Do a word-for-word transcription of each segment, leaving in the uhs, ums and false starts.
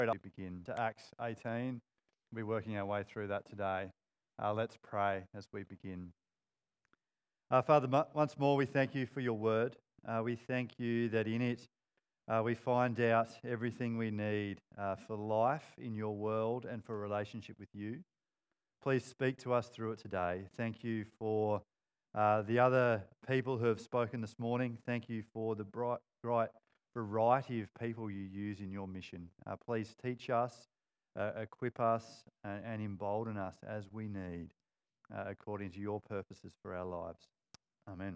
We begin to Acts eighteen. We'll be working our way through that today. Uh, let's pray as we begin. Uh, Father, m- once more we thank you for your word. Uh, we thank you that in it uh, we find out everything we need uh, for life in your world and for a relationship with you. Please speak to us through it today. Thank you for uh, the other people who have spoken this morning. Thank you for the bright, bright variety of people you use in your mission. Uh, please teach us, uh, equip us, and, and embolden us as we need, uh, according to your purposes for our lives. Amen.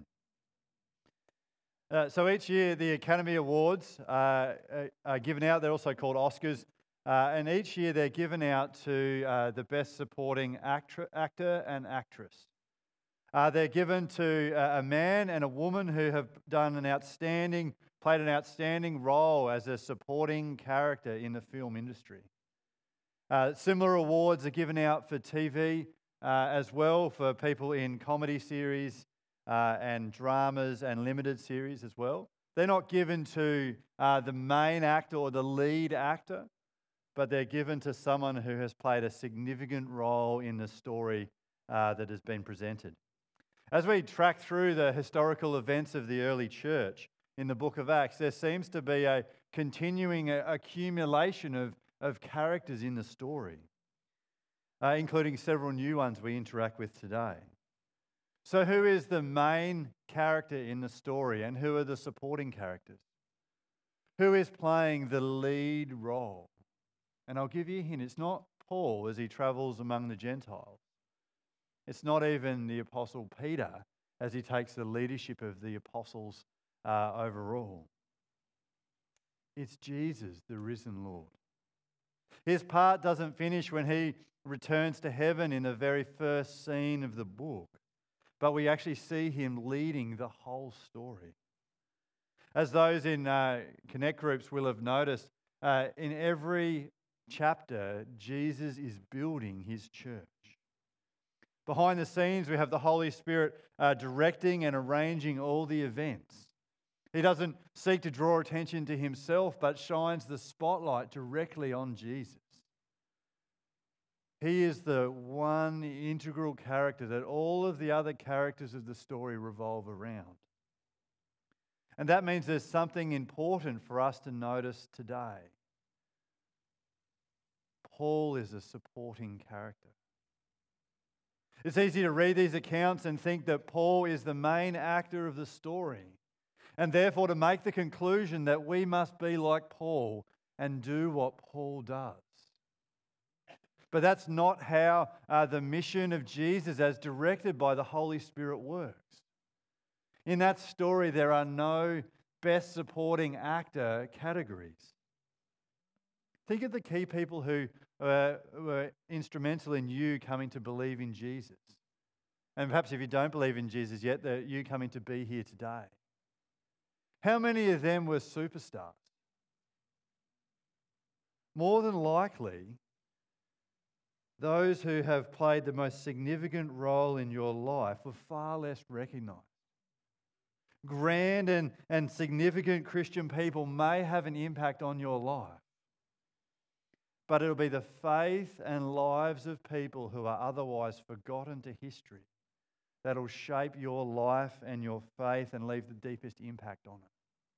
Uh, so each year the Academy Awards uh, are given out. They're also called Oscars. Uh, and each year they're given out to uh, the best supporting actor, actor and actress. Uh, they're given to a man and a woman who have done an outstanding, played an outstanding role as a supporting character in the film industry. Uh, similar awards are given out for T V uh, as well, for people in comedy series uh, and dramas and limited series as well. They're not given to uh, the main actor or the lead actor, but they're given to someone who has played a significant role in the story uh, that has been presented. As we track through the historical events of the early church in the book of Acts, there seems to be a continuing accumulation of, of characters in the story, uh, including several new ones we interact with today. So who is the main character in the story and who are the supporting characters? Who is playing the lead role? And I'll give you a hint, it's not Paul as he travels among the Gentiles. It's not even the Apostle Peter as he takes the leadership of the apostles uh, overall. It's Jesus, the risen Lord. His part doesn't finish when he returns to heaven in the very first scene of the book, but we actually see him leading the whole story. As those in uh, Connect groups will have noticed, uh, in every chapter, Jesus is building his church. Behind the scenes, we have the Holy Spirit uh, directing and arranging all the events. He doesn't seek to draw attention to himself, but shines the spotlight directly on Jesus. He is the one integral character that all of the other characters of the story revolve around. And that means there's something important for us to notice today. Paul is a supporting character. It's easy to read these accounts and think that Paul is the main actor of the story, and therefore to make the conclusion that we must be like Paul and do what Paul does. But that's not how uh, the mission of Jesus, as directed by the Holy Spirit, works. In that story, there are no best supporting actor categories. Think of the key people who uh, were instrumental in you coming to believe in Jesus. And perhaps if you don't believe in Jesus yet, that you coming to be here today. How many of them were superstars? More than likely, those who have played the most significant role in your life were far less recognized. Grand and, and significant Christian people may have an impact on your life, but it'll be the faith and lives of people who are otherwise forgotten to history that'll shape your life and your faith and leave the deepest impact on it.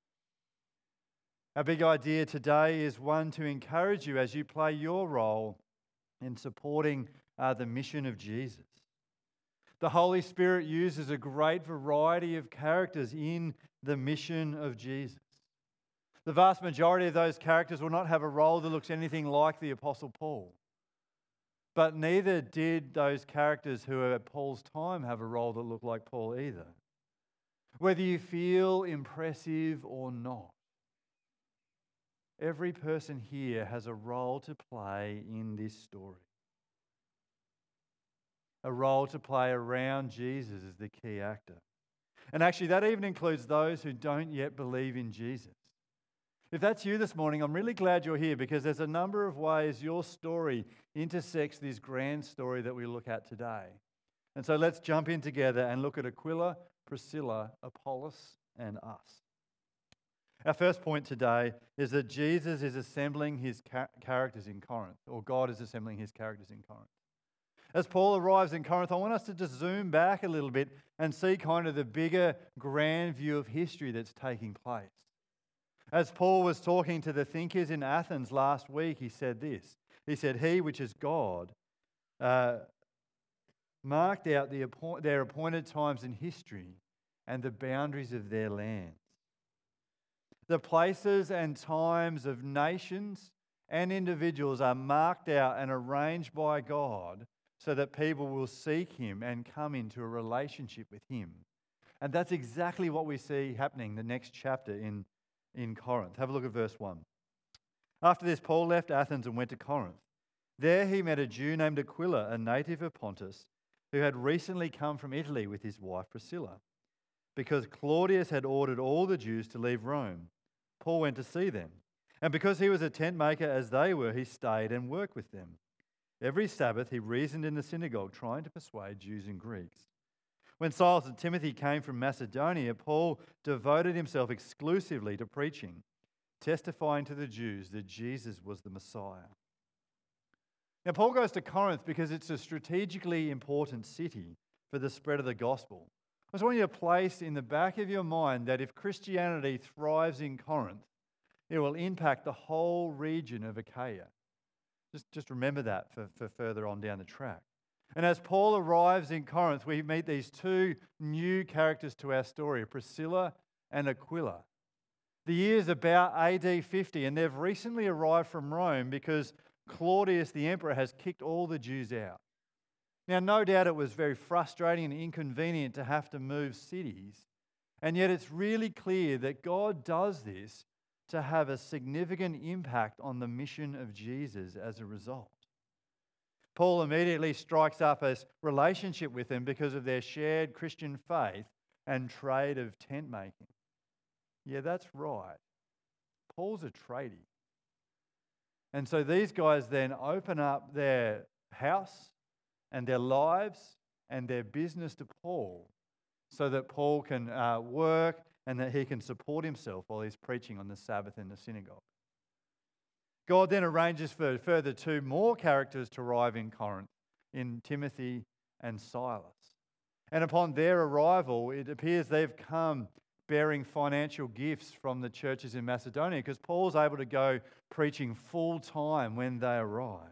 Our big idea today is one to encourage you as you play your role in supporting uh, the mission of Jesus. The Holy Spirit uses a great variety of characters in the mission of Jesus. The vast majority of those characters will not have a role that looks anything like the Apostle Paul. But neither did those characters who were at Paul's time have a role that looked like Paul either. Whether you feel impressive or not, every person here has a role to play in this story. A role to play around Jesus as the key actor. And actually, that even includes those who don't yet believe in Jesus. If that's you this morning, I'm really glad you're here because there's a number of ways your story intersects this grand story that we look at today. And so let's jump in together and look at Aquila, Priscilla, Apollos, and us. Our first point today is that Jesus is assembling his ca- characters in Corinth, or God is assembling his characters in Corinth. As Paul arrives in Corinth, I want us to just zoom back a little bit and see kind of the bigger, grand view of history that's taking place. As Paul was talking to the thinkers in Athens last week, he said this. He said, "He, which is God, uh, marked out the appoint- their appointed times in history and the boundaries of their lands. The places and times of nations and individuals are marked out and arranged by God so that people will seek him and come into a relationship with him." And that's exactly what we see happening the next chapter in, in Corinth. Have a look at verse one. After this, Paul left Athens and went to Corinth. There he met a Jew named Aquila, a native of Pontus, who had recently come from Italy with his wife Priscilla. Because Claudius had ordered all the Jews to leave Rome, Paul went to see them. And because he was a tent maker as they were, he stayed and worked with them. Every Sabbath he reasoned in the synagogue, trying to persuade Jews and Greeks. When Silas and Timothy came from Macedonia, Paul devoted himself exclusively to preaching, testifying to the Jews that Jesus was the Messiah. Now, Paul goes to Corinth because it's a strategically important city for the spread of the gospel. I just want you to place in the back of your mind that if Christianity thrives in Corinth, it will impact the whole region of Achaia. Just, just remember that for, for further on down the track. And as Paul arrives in Corinth, we meet these two new characters to our story, Priscilla and Aquila. The year's about A D fifty, and they've recently arrived from Rome because Claudius the emperor has kicked all the Jews out. Now, no doubt it was very frustrating and inconvenient to have to move cities, and yet it's really clear that God does this to have a significant impact on the mission of Jesus as a result. Paul immediately strikes up a relationship with them because of their shared Christian faith and trade of tent making. Yeah, that's right. Paul's a tradie. And so these guys then open up their house and their lives and their business to Paul so that Paul can uh, work and that he can support himself while he's preaching on the Sabbath in the synagogue. God then arranges for further two more characters to arrive in Corinth, in Timothy and Silas. And upon their arrival, it appears they've come bearing financial gifts from the churches in Macedonia because Paul's able to go preaching full time when they arrive.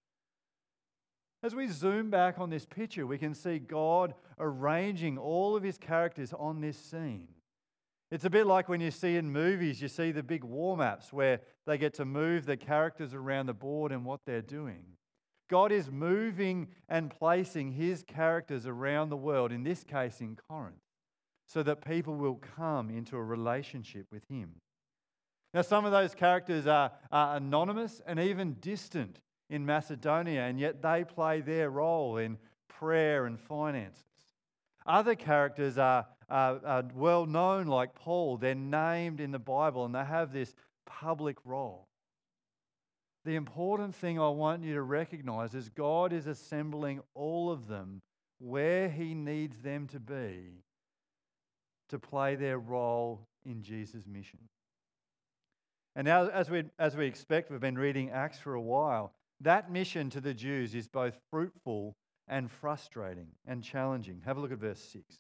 As we zoom back on this picture, we can see God arranging all of his characters on this scene. It's a bit like when you see in movies, you see the big war maps where they get to move the characters around the board and what they're doing. God is moving and placing his characters around the world, in this case in Corinth, so that people will come into a relationship with him. Now, some of those characters are, are anonymous and even distant in Macedonia, and yet they play their role in prayer and finances. Other characters are, are, are well known, like Paul. They're named in the Bible and they have this public role. The important thing I want you to recognize is God is assembling all of them where he needs them to be to play their role in Jesus' mission. And now, as we, as we expect, we've been reading Acts for a while. That mission to the Jews is both fruitful and frustrating and challenging. Have a look at verse six.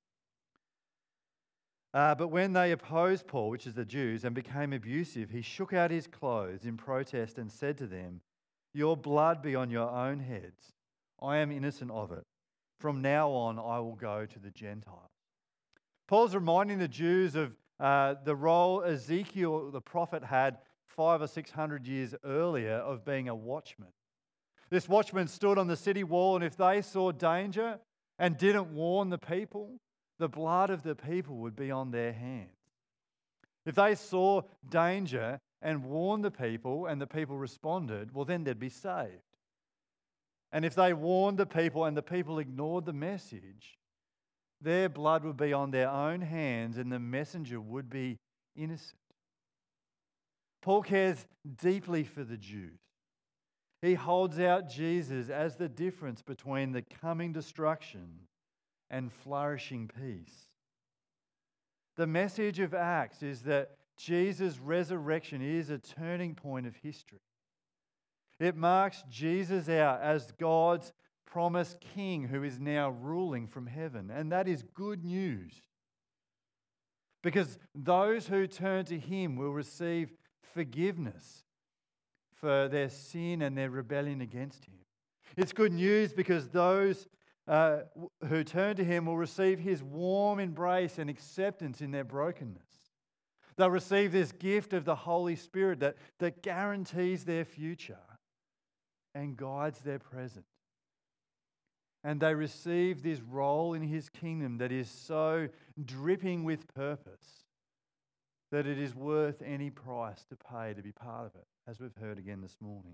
Uh, but when they opposed Paul, which is the Jews, and became abusive, he shook out his clothes in protest and said to them, "Your blood be on your own heads. I am innocent of it. From now on, I will go to the Gentiles." Paul's reminding the Jews of uh, the role Ezekiel, the prophet, had five or six hundred years earlier of being a watchman. This watchman stood on the city wall, and if they saw danger and didn't warn the people, the blood of the people would be on their hands. If they saw danger and warned the people and the people responded, well, then they'd be saved. And if they warned the people and the people ignored the message, their blood would be on their own hands and the messenger would be innocent. Paul cares deeply for the Jews. He holds out Jesus as the difference between the coming destruction and flourishing peace. The message of Acts is that Jesus' resurrection is a turning point of history. It marks Jesus out as God's promised king who is now ruling from heaven. And that is good news. Because those who turn to him will receive forgiveness for their sin and their rebellion against him. It's good news because those uh, who turn to him will receive his warm embrace and acceptance in their brokenness. They'll receive this gift of the Holy Spirit that, that guarantees their future and guides their present. And they receive this role in his kingdom that is so dripping with purpose that it is worth any price to pay to be part of it, as we've heard again this morning.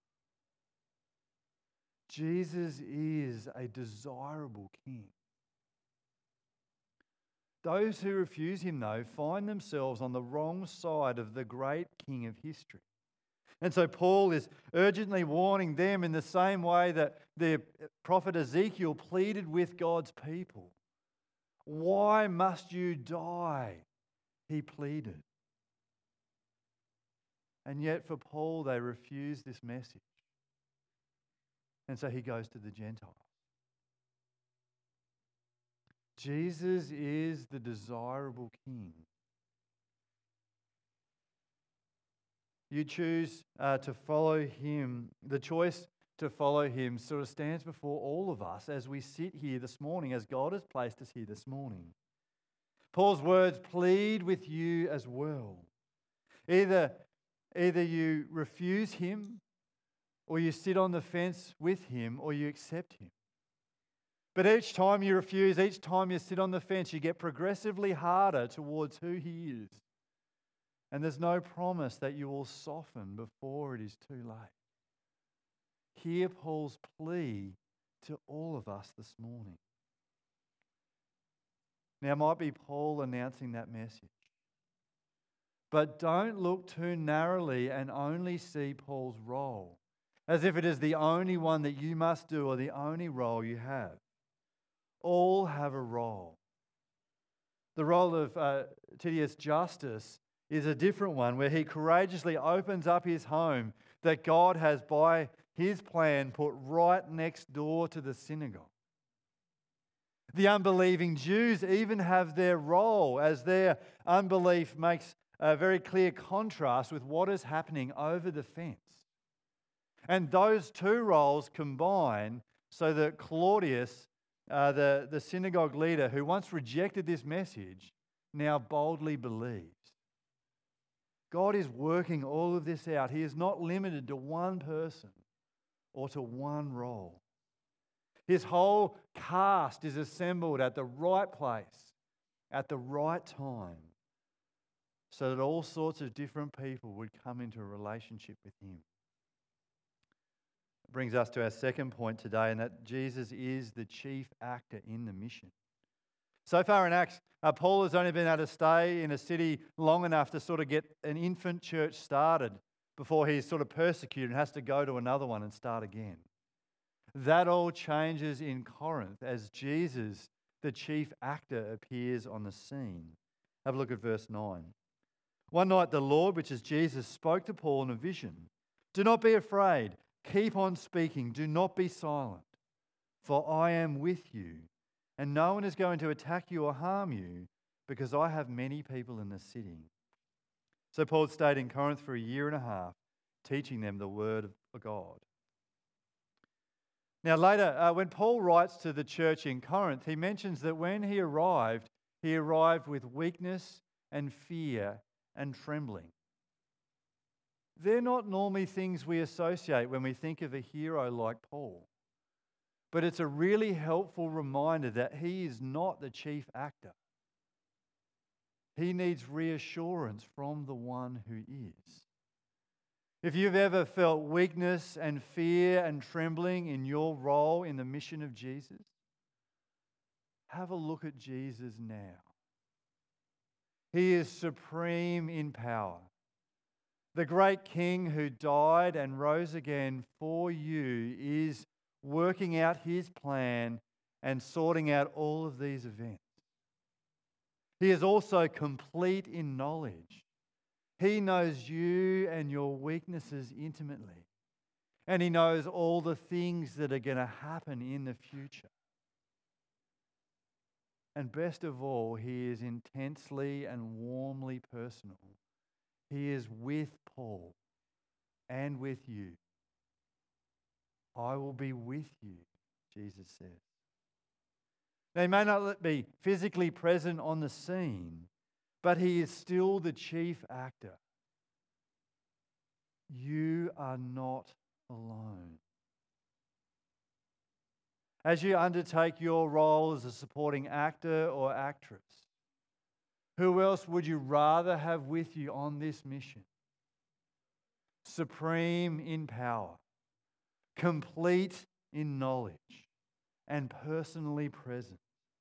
Jesus is a desirable king. Those who refuse him, though, find themselves on the wrong side of the great king of history. And so Paul is urgently warning them in the same way that the prophet Ezekiel pleaded with God's people. Why must you die? He pleaded. And yet for Paul, they refuse this message. And so he goes to the Gentiles. Jesus is the desirable king. You choose uh, to follow him. The choice to follow him sort of stands before all of us as we sit here this morning, as God has placed us here this morning. Paul's words plead with you as well. Either, either you refuse him, or you sit on the fence with him, or you accept him. But each time you refuse, each time you sit on the fence, you get progressively harder towards who he is. And there's no promise that you will soften before it is too late. Hear Paul's plea to all of us this morning. Now, it might be Paul announcing that message. But don't look too narrowly and only see Paul's role as if it is the only one that you must do or the only role you have. All have a role. The role of uh, Titius Justus is a different one, where he courageously opens up his home that God has, by his plan, put right next door to the synagogue. The unbelieving Jews even have their role, as their unbelief makes a very clear contrast with what is happening over the fence. And those two roles combine so that Claudius, uh, the, the synagogue leader who once rejected this message, now boldly believes. God is working all of this out. He is not limited to one person or to one role. His whole cast is assembled at the right place, at the right time, so that all sorts of different people would come into a relationship with him. It brings us to our second point today, and that Jesus is the chief actor in the mission. So far in Acts, uh, Paul has only been able to stay in a city long enough to sort of get an infant church started before he's sort of persecuted and has to go to another one and start again. That all changes in Corinth as Jesus, the chief actor, appears on the scene. Have a look at verse nine. One night the Lord, which is Jesus, spoke to Paul in a vision. Do not be afraid. Keep on speaking. Do not be silent. For I am with you. And no one is going to attack you or harm you, because I have many people in the city. So Paul stayed in Corinth for a year and a half, teaching them the word of God. Now later, uh, when Paul writes to the church in Corinth, he mentions that when he arrived, he arrived with weakness and fear and trembling. They're not normally things we associate when we think of a hero like Paul. But it's a really helpful reminder that he is not the chief actor. He needs reassurance from the one who is. If you've ever felt weakness and fear and trembling in your role in the mission of Jesus, have a look at Jesus now. He is supreme in power. The great King who died and rose again for you is working out his plan and sorting out all of these events. He is also complete in knowledge. He knows you and your weaknesses intimately. And He knows all the things that are going to happen in the future. And best of all, He is intensely and warmly personal. He is with Paul and with you. I will be with you, Jesus says. They may not be physically present on the scene, but He is still the chief actor. You are not alone. As you undertake your role as a supporting actor or actress, who else would you rather have with you on this mission? Supreme in power, complete in knowledge, and personally present.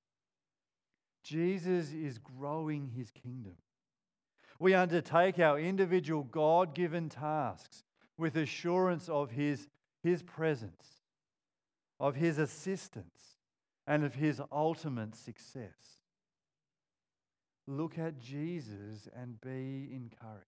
Jesus is growing His kingdom. We undertake our individual God-given tasks with assurance of His, His presence, of His assistance, and of His ultimate success. Look at Jesus and be encouraged.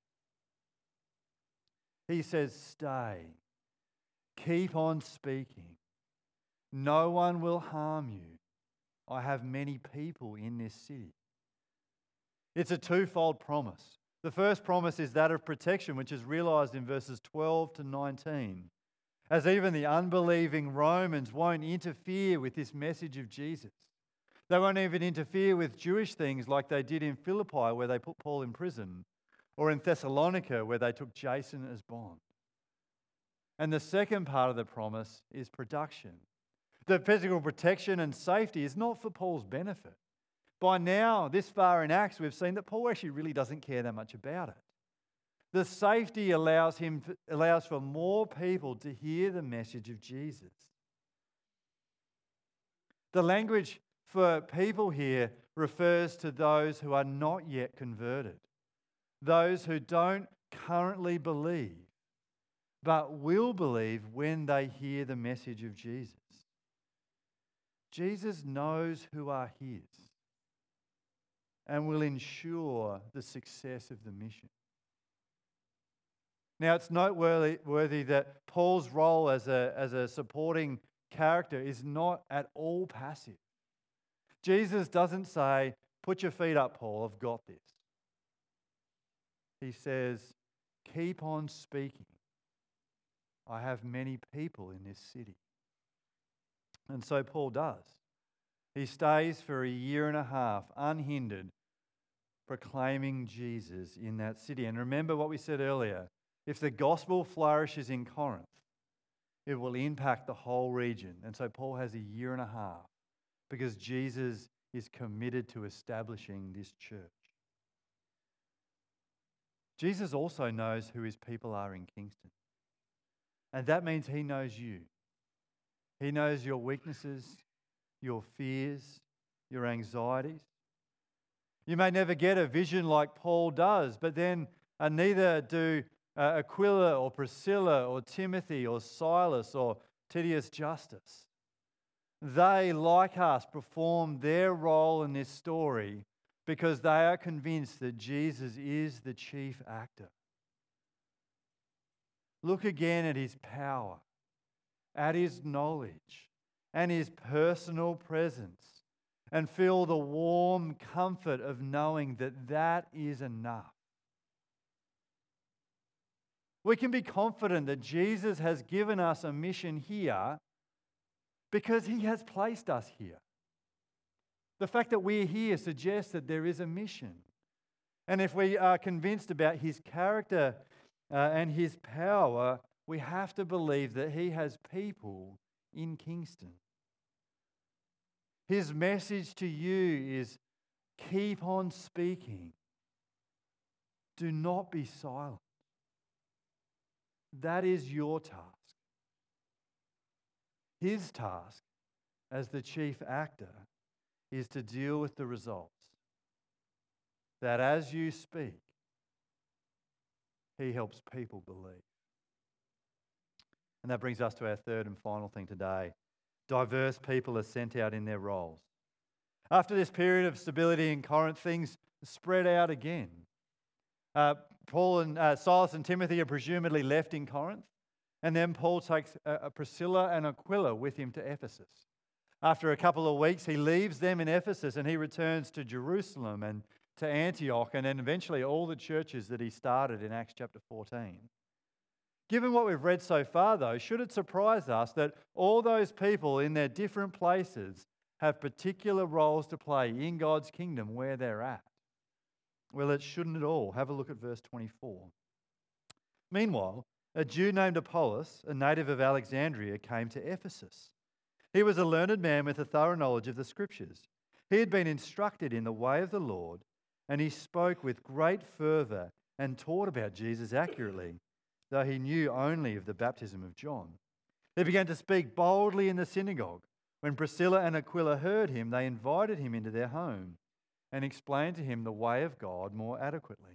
He says, stay. Keep on speaking. No one will harm you. I have many people in this city. It's a twofold promise. The first promise is that of protection, which is realized in verses twelve to nineteen. As even the unbelieving Romans won't interfere with this message of Jesus. They won't even interfere with Jewish things like they did in Philippi, where they put Paul in prison, or in Thessalonica, where they took Jason as bond. And the second part of the promise is production. The physical protection and safety is not for Paul's benefit. By now, this far in Acts, we've seen that Paul actually really doesn't care that much about it. The safety allows him allows for more people to hear the message of Jesus. The language for people here refers to those who are not yet converted, those who don't currently believe, but will believe when they hear the message of Jesus. Jesus knows who are His and will ensure the success of the mission. Now, it's noteworthy that Paul's role as a, as a supporting character is not at all passive. Jesus doesn't say, put your feet up, Paul, I've got this. He says, keep on speaking. I have many people in this city. And so Paul does. He stays for a year and a half, unhindered, proclaiming Jesus in that city. And remember what we said earlier. If the gospel flourishes in Corinth, it will impact the whole region. And so Paul has a year and a half because Jesus is committed to establishing this church. Jesus also knows who His people are in Kingston. And that means He knows you. He knows your weaknesses, your fears, your anxieties. You may never get a vision like Paul does, but then uh, neither do uh, Aquila or Priscilla or Timothy or Silas or Titius Justus. They, like us, perform their role in this story because they are convinced that Jesus is the chief actor. Look again at His power, at His knowledge, and His personal presence, and feel the warm comfort of knowing that that is enough. We can be confident that Jesus has given us a mission here because He has placed us here. The fact that we're here suggests that there is a mission. And if we are convinced about His character uh, and His power, we have to believe that He has people in Kingston. His message to you is keep on speaking. Do not be silent. That is your task. His task as the chief actor is to deal with the results. That as you speak, He helps people believe. And that brings us to our third and final thing today. Diverse people are sent out in their roles. After this period of stability in Corinth, things spread out again. Uh, Paul and uh, Silas and Timothy are presumably left in Corinth. And then Paul takes uh, Priscilla and Aquila with him to Ephesus. After a couple of weeks, he leaves them in Ephesus and he returns to Jerusalem and to Antioch and then eventually all the churches that he started in Acts chapter fourteen. Given what we've read so far, though, should it surprise us that all those people in their different places have particular roles to play in God's kingdom where they're at? Well, it shouldn't at all. Have a look at verse twenty-four. Meanwhile, a Jew named Apollos, a native of Alexandria, came to Ephesus. He was a learned man with a thorough knowledge of the Scriptures. He had been instructed in the way of the Lord, and he spoke with great fervour and taught about Jesus accurately, though he knew only of the baptism of John. They began to speak boldly in the synagogue. When Priscilla and Aquila heard him, they invited him into their home and explained to him the way of God more adequately.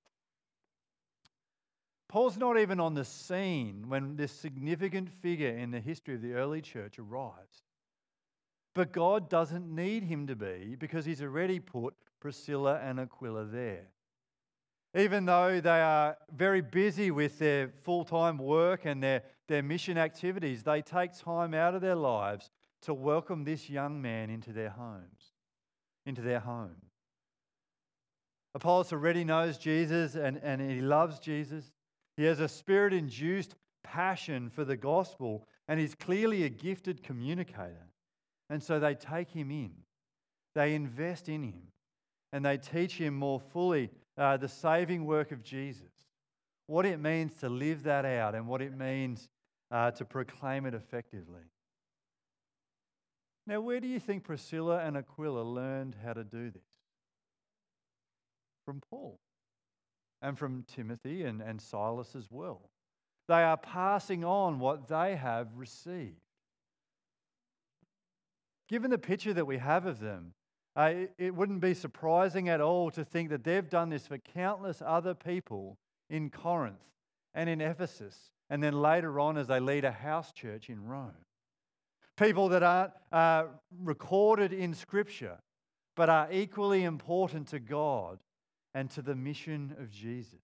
Paul's not even on the scene when this significant figure in the history of the early church arrives. But God doesn't need him to be because he's already put Priscilla and Aquila there. Even though they are very busy with their full-time work and their, their mission activities, they take time out of their lives to welcome this young man into their homes, into their home. Apollos already knows Jesus and, and he loves Jesus. He has a spirit-induced passion for the gospel and he's clearly a gifted communicator. And so they take him in. They invest in him and they teach him more fully uh, the saving work of Jesus, what it means to live that out and what it means uh, to proclaim it effectively. Now, where do you think Priscilla and Aquila learned how to do this? From Paul. And from Timothy and, and Silas as well. They are passing on what they have received. Given the picture that we have of them, uh, it, it wouldn't be surprising at all to think that they've done this for countless other people in Corinth and in Ephesus, and then later on as they lead a house church in Rome. People that aren't uh, recorded in Scripture, but are equally important to God and to the mission of Jesus.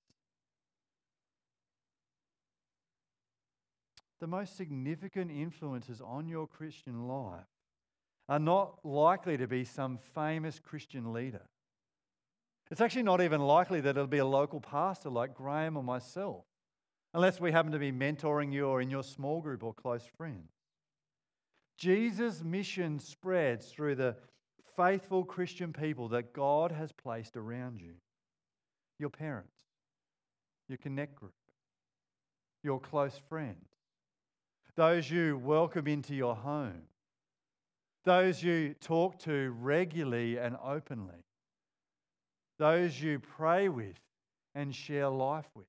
The most significant influences on your Christian life are not likely to be some famous Christian leader. It's actually not even likely that it'll be a local pastor like Graham or myself, unless we happen to be mentoring you or in your small group or close friends. Jesus' mission spreads through the faithful Christian people that God has placed around you. Your parents, your connect group, your close friends, those you welcome into your home, those you talk to regularly and openly, those you pray with and share life with,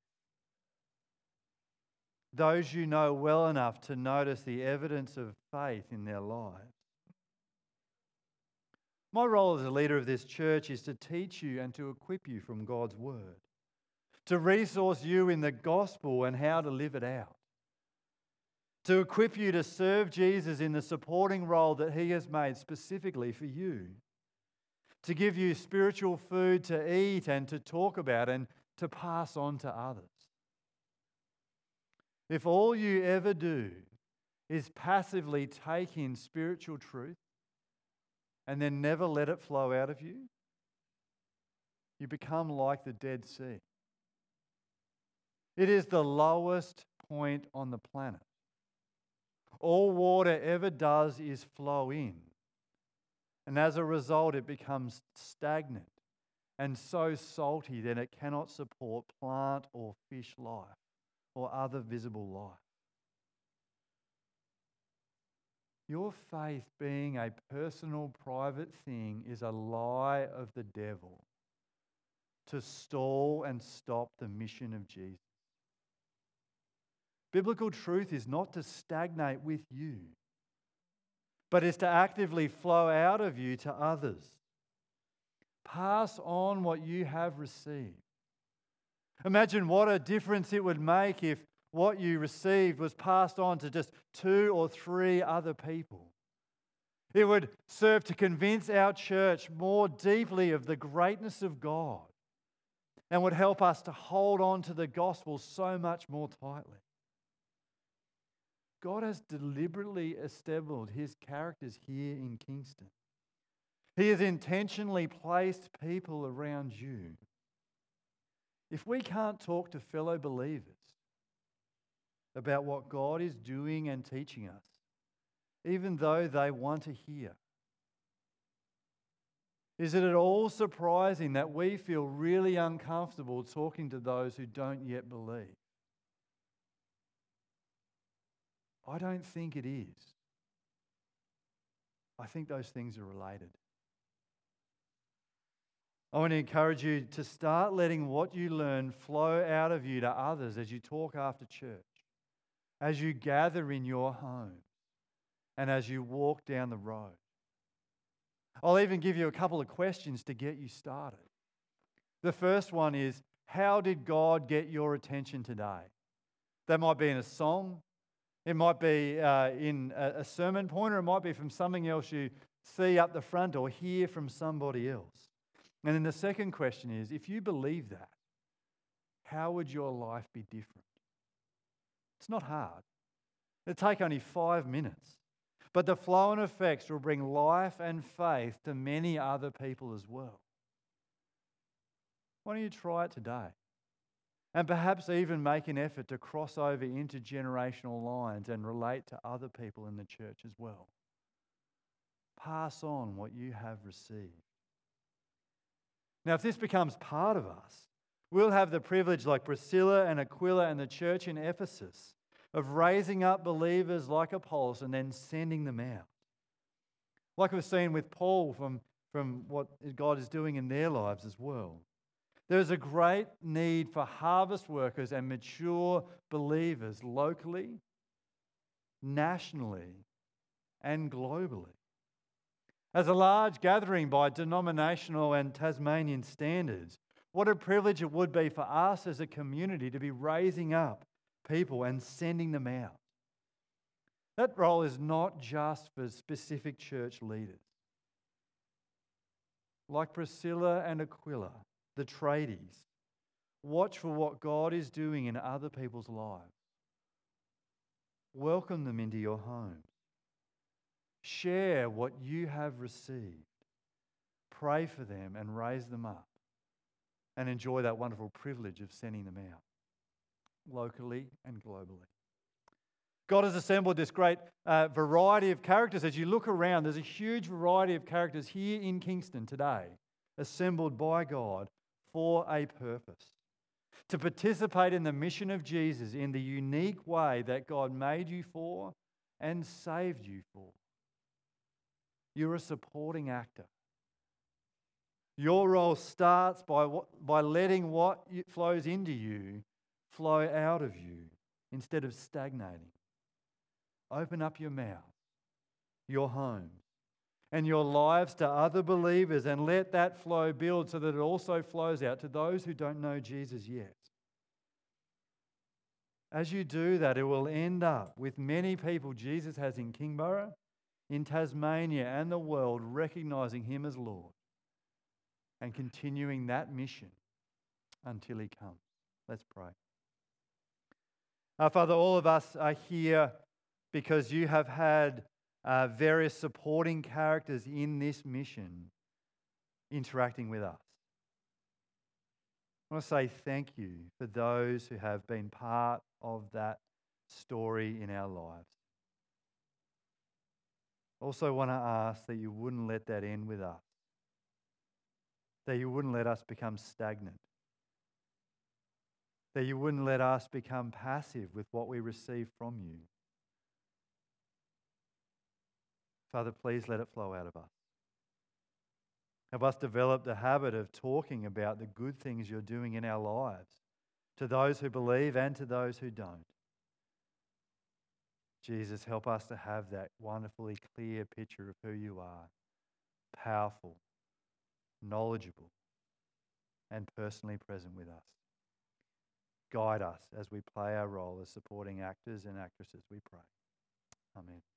those you know well enough to notice the evidence of faith in their lives. My role as a leader of this church is to teach you and to equip you from God's Word, to resource you in the gospel and how to live it out, to equip you to serve Jesus in the supporting role that He has made specifically for you, to give you spiritual food to eat and to talk about and to pass on to others. If all you ever do is passively take in spiritual truth and then never let it flow out of you, you become like the Dead Sea. It is the lowest point on the planet. All water ever does is flow in. And as a result, it becomes stagnant and so salty that it cannot support plant or fish life or other visible life. Your faith being a personal, private thing is a lie of the devil to stall and stop the mission of Jesus. Biblical truth is not to stagnate with you, but is to actively flow out of you to others. Pass on what you have received. Imagine what a difference it would make if what you received was passed on to just two or three other people. It would serve to convince our church more deeply of the greatness of God and would help us to hold on to the gospel so much more tightly. God has deliberately established his characters here in Kingston. He has intentionally placed people around you. If we can't talk to fellow believers about what God is doing and teaching us, even though they want to hear, is it at all surprising that we feel really uncomfortable talking to those who don't yet believe? I don't think it is. I think those things are related. I want to encourage you to start letting what you learn flow out of you to others as you talk after church, as you gather in your home, and as you walk down the road. I'll even give you a couple of questions to get you started. The first one is, how did God get your attention today? That might be in a song, it might be uh, in a, a sermon point, or it might be from something else you see up the front or hear from somebody else. And then the second question is, if you believe that, how would your life be different? It's not hard. It'll take only five minutes. But the flow and effects will bring life and faith to many other people as well. Why don't you try it today? And perhaps even make an effort to cross over intergenerational lines and relate to other people in the church as well. Pass on what you have received. Now, if this becomes part of us, we'll have the privilege, like Priscilla and Aquila and the church in Ephesus, of raising up believers like Apollos and then sending them out. Like we've seen with Paul from, from what God is doing in their lives as well. There is a great need for harvest workers and mature believers locally, nationally, and globally. As a large gathering by denominational and Tasmanian standards, what a privilege it would be for us as a community to be raising up people and sending them out. That role is not just for specific church leaders. Like Priscilla and Aquila, the tradies, watch for what God is doing in other people's lives. Welcome them into your homes. Share what you have received. Pray for them and raise them up. And enjoy that wonderful privilege of sending them out, locally and globally. God has assembled this great uh, variety of characters. As you look around, there's a huge variety of characters here in Kingston today, assembled by God for a purpose. To participate in the mission of Jesus in the unique way that God made you for and saved you for. You're a supporting actor. Your role starts by, what, by letting what flows into you flow out of you instead of stagnating. Open up your mouth, your homes, and your lives to other believers and let that flow build so that it also flows out to those who don't know Jesus yet. As you do that, it will end up with many people Jesus has in Kingborough, in Tasmania and the world, recognizing him as Lord and continuing that mission until he comes. Let's pray. Our Father, all of us are here because you have had uh, various supporting characters in this mission interacting with us. I want to say thank you for those who have been part of that story in our lives. Also want to ask that you wouldn't let that end with us, that you wouldn't let us become stagnant, that you wouldn't let us become passive with what we receive from you. Father, please let it flow out of us. Help us develop the habit of talking about the good things you're doing in our lives, to those who believe and to those who don't. Jesus, help us to have that wonderfully clear picture of who you are, powerful, knowledgeable, and personally present with us. Guide us as we play our role as supporting actors and actresses, we pray. Amen.